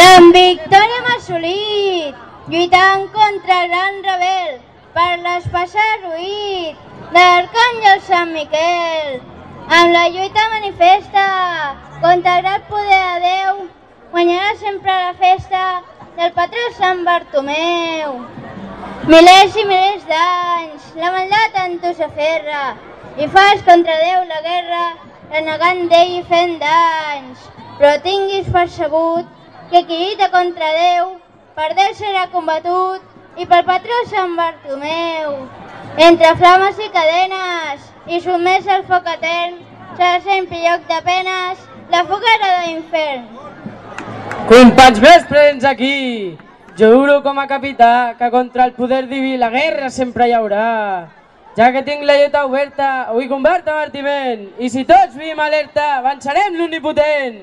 Gran victòria hem assolit, lluitant contra el gran rebel per l'espasa ruït de l'arcàngel Sant Miquel. Amb la lluita manifesta contra el gran poder de Déu, guanyarà sempre la festa del patró Sant Bartomeu. Milers i milers d'anys, la maldat en tu s'aferra i fas contra Déu la guerra, renegant d'ell i fent danys. Però tinguis percebut que qui lluita contra Déu, per Déu serà combatut i pel patró Sant Bartomeu. Entre flames i cadenes i sotmès al foc etern, serà sempre lloc de penes la foguera de l'infern. Companys meus presents aquí, jo juro com a capità que contra el poder diví la guerra sempre hi haurà. Ja que tinc la lluita oberta, vull combat avertiment, i si tots vivim alerta, vencerem l'omnipotent.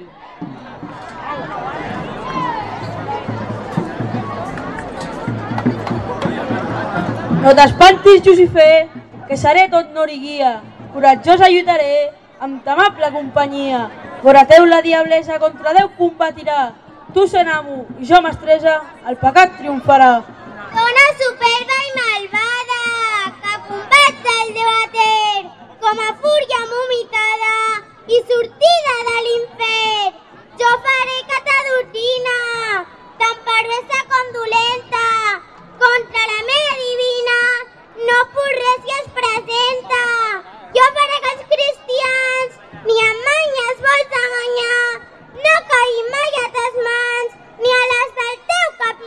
No t'espantis, Jucifer, que seré tot nor i guia. Coratjosa lluitaré, amb t'amable companyia. Vora teu la diablesa contra Déu combatirà. Tu sent amo i jo mestressa, el pecat triomfarà. Dona superba i malvada, que combats el Déu etern, com a fúria vomitada i sortida de l'infern. Jo faré que t'adoctrina, tan perversa com dolenta, contra la meva divina no puc res que es presenta. Jo faré que els cristians, ni amb manyes vols enganyar, no caiguin mai a tes mans, ni a les del teu capità.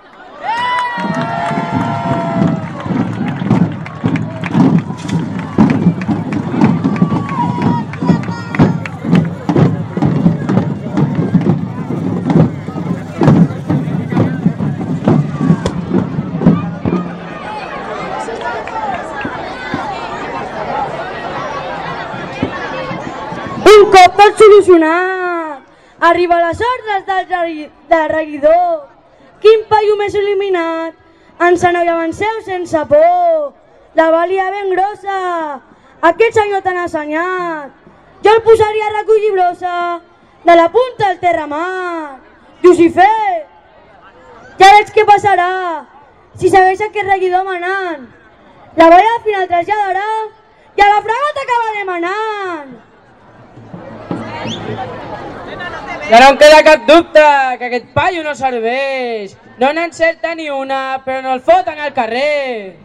Un cop tot solucionat, arriba les ordres del regidor. Quin paio més il·luminat, ens aneu i avanceu sense por. La valia ben grossa, aquest senyor tan assenyat. Jo el posaria a recollir brossa, de la punta al terramar. Jucifer, ja veig què passarà, si segueix aquest regidor manant. La valia al final traslladarà i a la fragata acaba demanant. Ja no em queda cap dubte que aquest paio no serveix. No n'encerta ni una, però no el foten al carrer.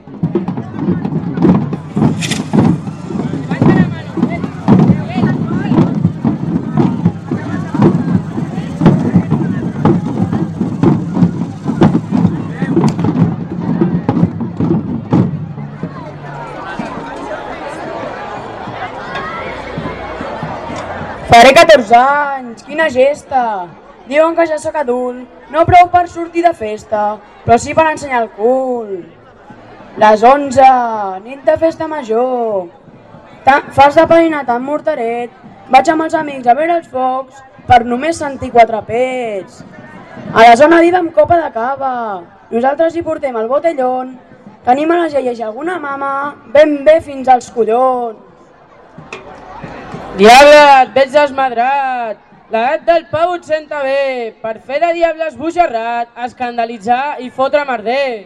Faré 14 anys, quina gesta! Diuen que ja sóc adult, no prou per sortir de festa, però sí per ensenyar el cul. Les 11, nit de festa major. Fas de perinat amb mortaret, vaig amb els amics a veure els focs per només sentir 4 pets. A la zona viva amb copa de cava, nosaltres hi portem el botellón, tenim a les iaies i alguna mama ben bé fins als collons. Diable, et veig desmadrat. L'edat del Pau et senta bé, per fer de diable esbojarrat, escandalitzar i fotre merder.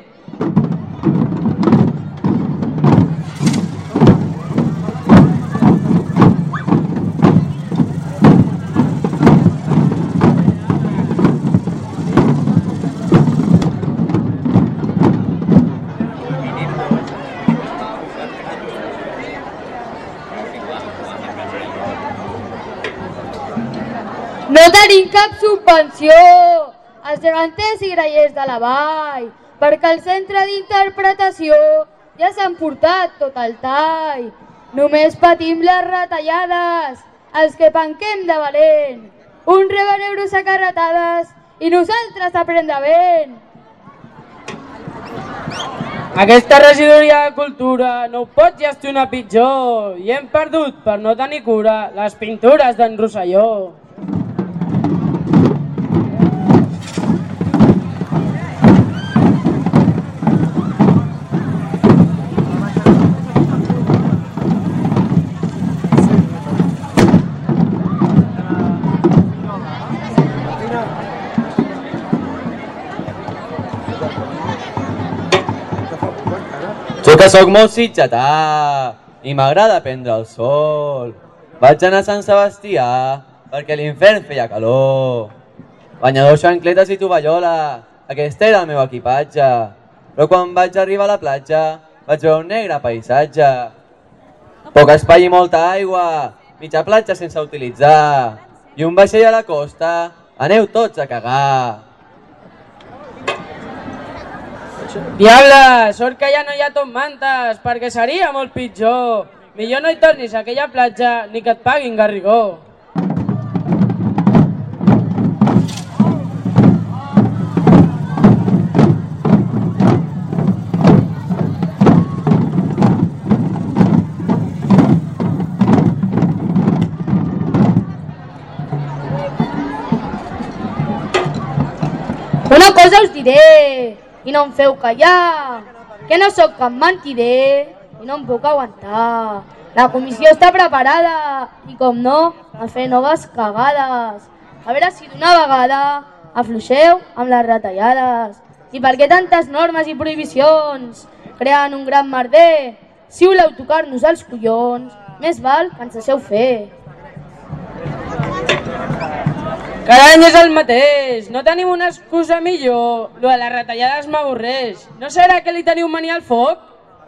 No tenim cap subvenció, els geganters i grallers de la vall, perquè el centre d'interpretació ja s'han portat tot el tall. Només patim les retallades, els que penquem de valent. Un reben euros a carretades i nosaltres aprem de vent. Aquesta regidoria de cultura no ho pot gestionar pitjor i hem perdut, per no tenir cura, les pintures d'en Rosselló. Jo que sóc molt sitgetà i m'agrada prendre el sol. Vaig anar a Sant Sebastià perquè a l'infern feia calor. Banyadors, xancletes i tovallola, aquest era el meu equipatge. Però quan vaig arribar a la platja vaig veure un negre paisatge. Poc espai i molta aigua, mitja platja sense utilitzar. I un vaixell a la costa, aneu tots a cagar. Diable, sort que ja no hi ha tot mantes, perquè seria molt pitjor. Millor no hi tornis a aquella platja ni que et paguin Garrigó. Una cosa us diré, i no em feu callar, que no sóc cap mentider i no em puc aguantar. La comissió està preparada i, com no, a fer noves cagades. A veure si d'una vegada afluixeu amb les retallades. I per què tantes normes i prohibicions creen un gran merder? Si voleu tocar-nos els collons, més val que ens deixeu fer. Cada any és el mateix, no tenim una excusa millor. Lo de les retallades m'avorreix. No serà que li teniu mania al foc?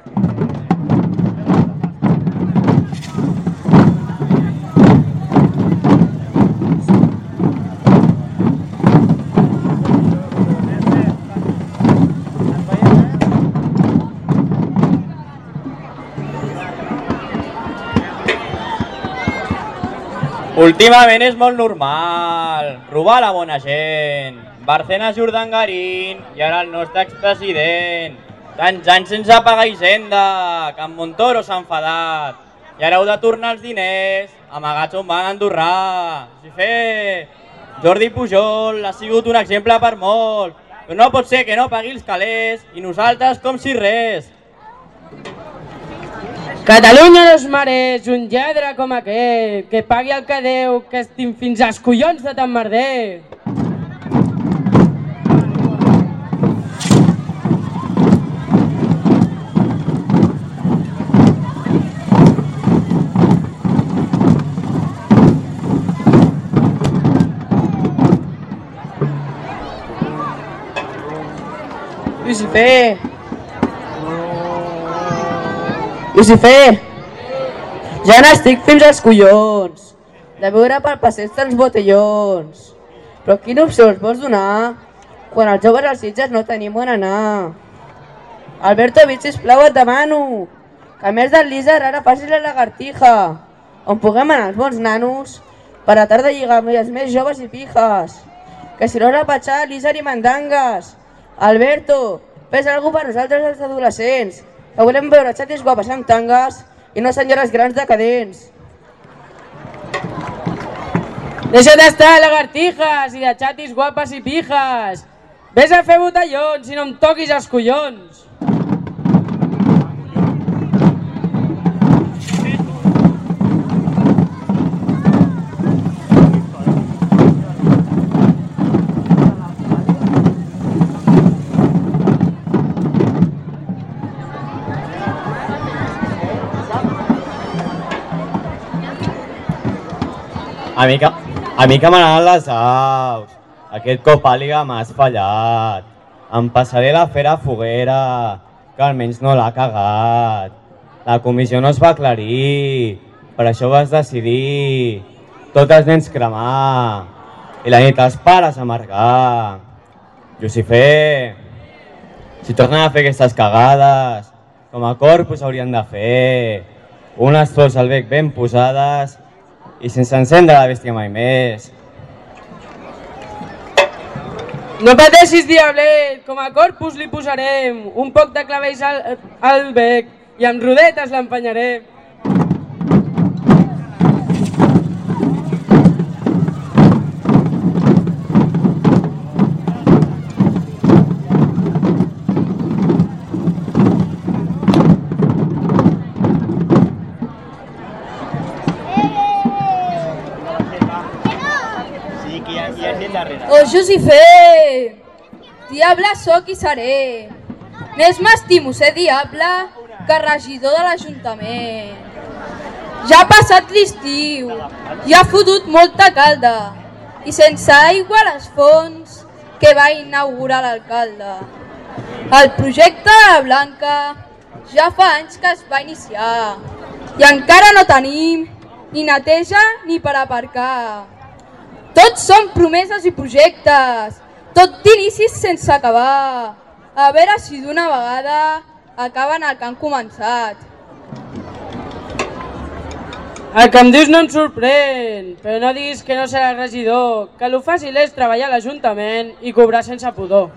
Últimament és molt normal robar la bona gent. Bárcenas i Urdangarín i ara el nostre expresident. Tants anys sense pagar Hisenda, que en Montoro s'ha enfadat. I ara heu de tornar els diners amagats on van Andorrà. Si fer, Jordi Pujol ha sigut un exemple per molts. Però no pot ser que no pagui els calés i nosaltres com si res. Catalunya no es mereix un lladre com aquest, que pagui el que deu, que estim fins als collons de tant merder. Lucifer, ja n'estic fins als collons de veure pel passeig dels botellons. Però quina opció els vols donar quan els joves als Sitges no tenim on anar? Alberto Vich, sisplau, et demano que a més del líser ara facis la lagartija, on puguem anar els bons nanos per a tarda lligar amb els més joves i pijes. Que si no repatxar líser i mandangues. Alberto, fes alguna per nosaltres els adolescents, que volem veure xatis guapes amb tangues i no senyores grans decadents. Deixa d'estar lagartijas i de xatis guapes i pijas. Ves a fer botellons i no em toquis els collons. A mi que m'agraden les aus. Aquest cop àliga m'has fallat. Em passaré la fera foguera, que almenys no l'ha cagat. La comissió no es va aclarir, per això vas decidir tots els nens cremar i la nit els pares amargar. Lucifer, si tornen a fer aquestes cagades, com a corpus haurien de fer unes flors al bec ben posades i sense encendre la bèstia mai més. No pateixis, diablet, com a corpus li posarem un poc de clavells al bec i amb rodetes l'empenyarem. Oh, Lucifer, diable sóc i seré. Més m'estimo ser diable que regidor de l'Ajuntament. Ja ha passat l'estiu, ja ha fotut molta calda i sense aigua a les fonts que va inaugurar l'alcalde. El projecte de la Blanca ja fa anys que es va iniciar i encara no tenim ni neteja ni per aparcar. Tots són promeses i projectes, tot d'inicis sense acabar. A veure si d'una vegada acaben el que han començat. El que em dius no em sorprèn, però no diguis que no seràs regidor, que lo fàcil és treballar a l'Ajuntament i cobrar sense pudor.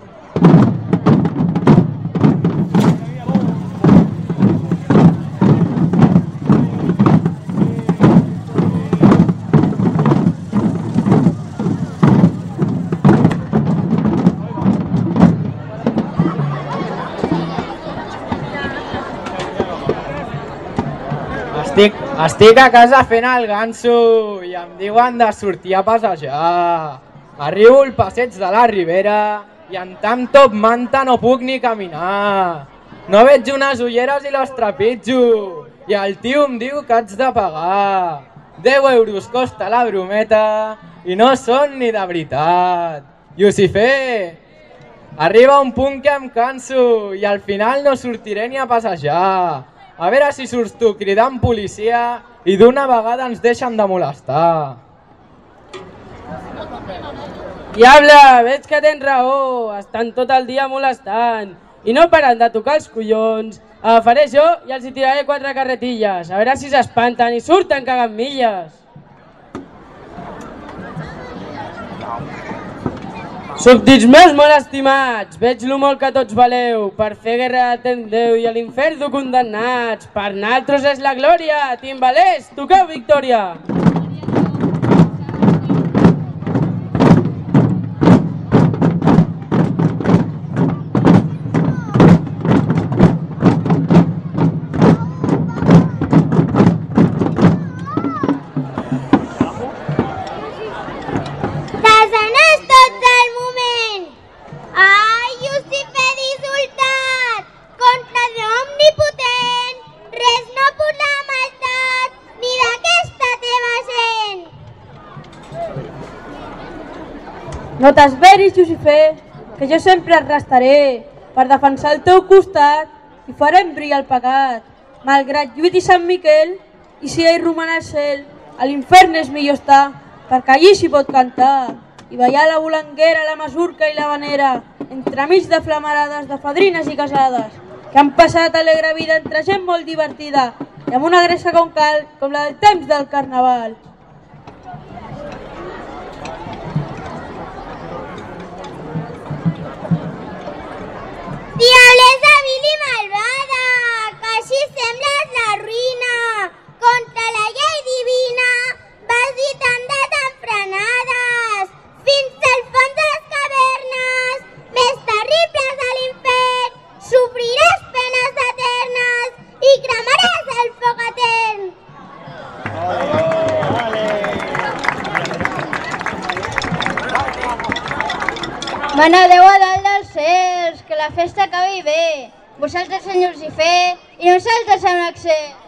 Estic a casa fent el ganso i em diuen de sortir a passejar. Arribo al passeig de la Ribera i en tant top manta no puc ni caminar. No veig unes ulleres i les trepitjo i el tio em diu que haig de pagar. 10 euros costa la brometa i no són ni de veritat. Lucifer, arriba un punt que em canso i al final no sortiré ni a passejar. A veure si surts tu cridant policia i d'una vegada ens deixen de molestar. Diable, veig que tens raó, estan tot el dia molestant i no paren de tocar els collons. Agafaré jo i els hi tiraré 4 carretilles, a veure si s'espanten i surten cagant milles. Súbdits meus molt estimats, veig lo molt que tots valeu, per fer guerra atent Déu i a l'infern dur condemnats. Per naltros és la glòria, timbalers, toqueu victòria! No t'esveris, Lucifer, que jo sempre et restaré per defensar el teu costat i farem brillar el pecat. Malgrat lluiti Sant Miquel i si ell roman al cel, a l'infern és millor estar, perquè allí s'hi pot cantar i ballar la volanguera, la masurca i la vanera, entremig de flamarades de fadrines i casades, que han passat alegre vida entre gent molt divertida i amb una gresca com cal, com la del temps del carnaval. Diablesa vil i malvada, que així sembles la ruïna, contra la llei divina vas lluitant desenfrenades, fins al fons de les cavernes, més terribles de l'infern, sofriràs penes eternes i cremaràs el foc etern. Mana Déu a dalt dels cels, que la festa acabi bé. Vosaltres, senyor Lucifer, i nosaltres amb l'accés.